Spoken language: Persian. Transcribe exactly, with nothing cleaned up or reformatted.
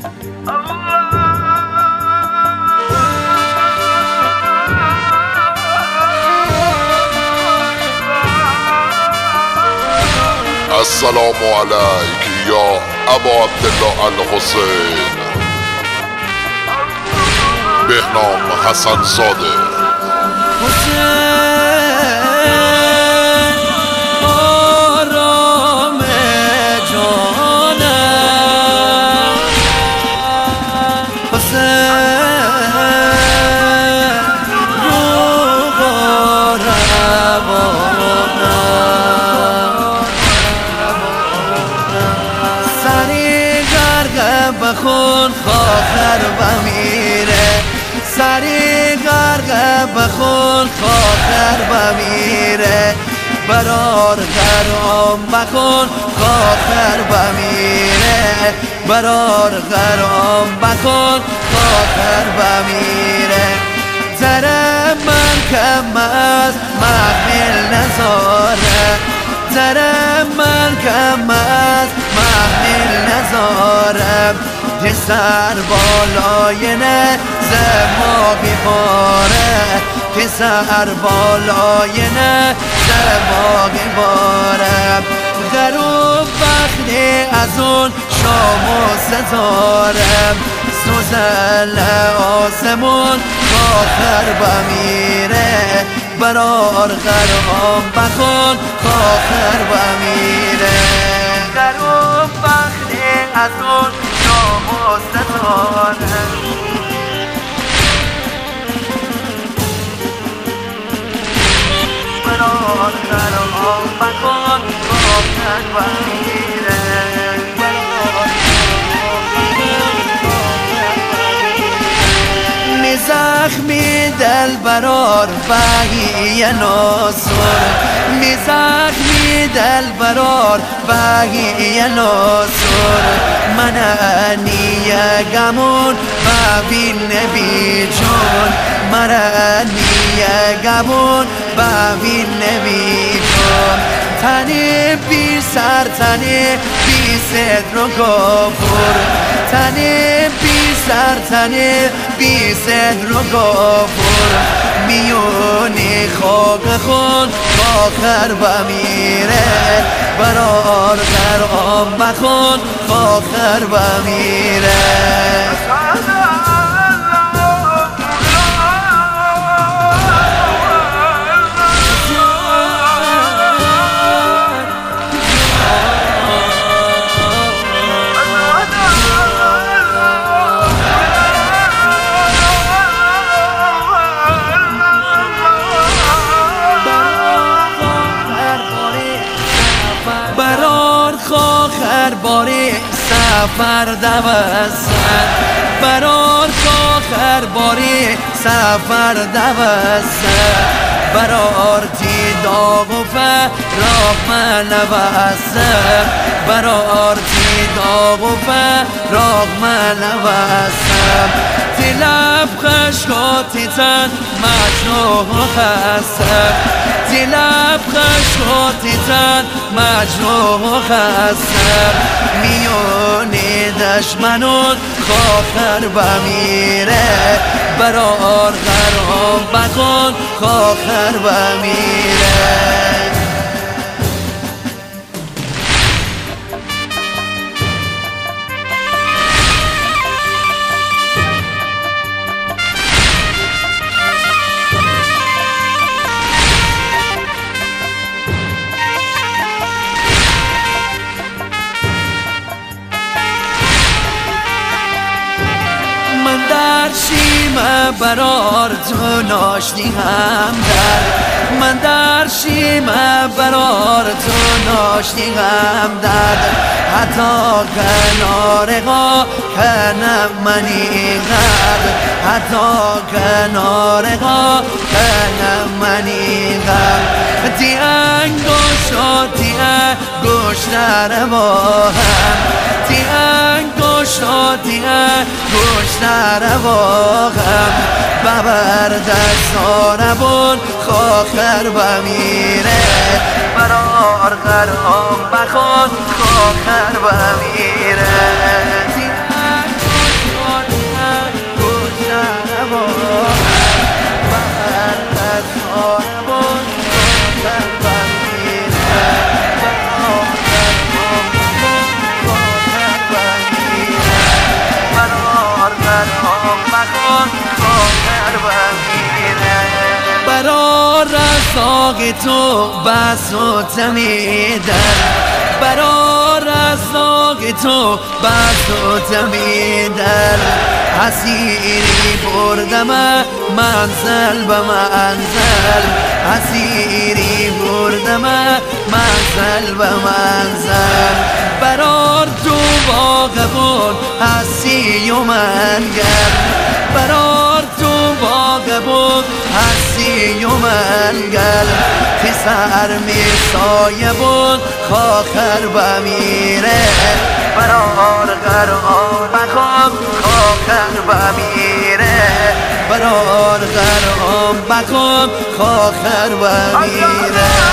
السلام عليك يا ابو عبد الله الحسين بهنام حسن زاده. حسین آرام جانم، حسین روح و روانم، سری غرق بخون خاطر بمیره، سری غرق بخون خاطر بمیره، برار غرام بخون خاطر بمیره، برار غرام بخون خاطر بمیره. زره من کم از محمل نزاره، زره من کم از محمل نزاره، یه سر بالای نه زما بیباره، که سر بالای نه زما بیباره. غروب وقتی از اون شام و ستاره، سوزل آسمون خاطر بمیره، برار غرام بخون خاطر بمیره. غروب وقتی از اون شام و ستاره، برار غرام بخون خاطر بمیره. می زخمی دل برار بهی ناصر، می زخمی دل برار بهی ناصر، من نیه گمون ببین نبی جون، من نیه گمون ببین نبی جون. تنی بی سر تنی بی صدر و گفور، تنی بی سر تنی بی صدر و گفور، میونی خاک خون خاطر بمیره، برار غرام بخون خاطر بمیره. برار خاخر باری سفر دوستن، برار خاخر باری سفر دوستن، برار تی داغ و فراق من نوستن، برار تی داغ و فراق من نوستن. تی لب خشکاتی تن مجنون خستم، تی لب خشکاتی تن مجنون خستم، میونی دشمنون خاطر بمیره، برار غرام بخون خاطر بمیره. من در شیمه برار تو ناشنی هم در، من در شیمه برار تو ناشنی هم در، حتی کنار غا کنم منی غرد، حتی کنار غا کنم منی غرد. تی انگوش تی انگوش در با هم، تی انگوش تی انگوش در با هم، ببر دستانمون خاخر بمیره، برار غرام بخون خاخر بمیره. تی انگوش باغ تو بس و تمیدن برا رزاق تو بس و تمیدن اسیری بردم منزل به منزل اسیری بردم منزل به منزل برار تو باغبون هستی و منگر برار تو باغبون هستی و منگر پسر می سایه بود خاخر بمیره برار غرام بکن خاخر بمیره برار غرام بکن خاخر بمیره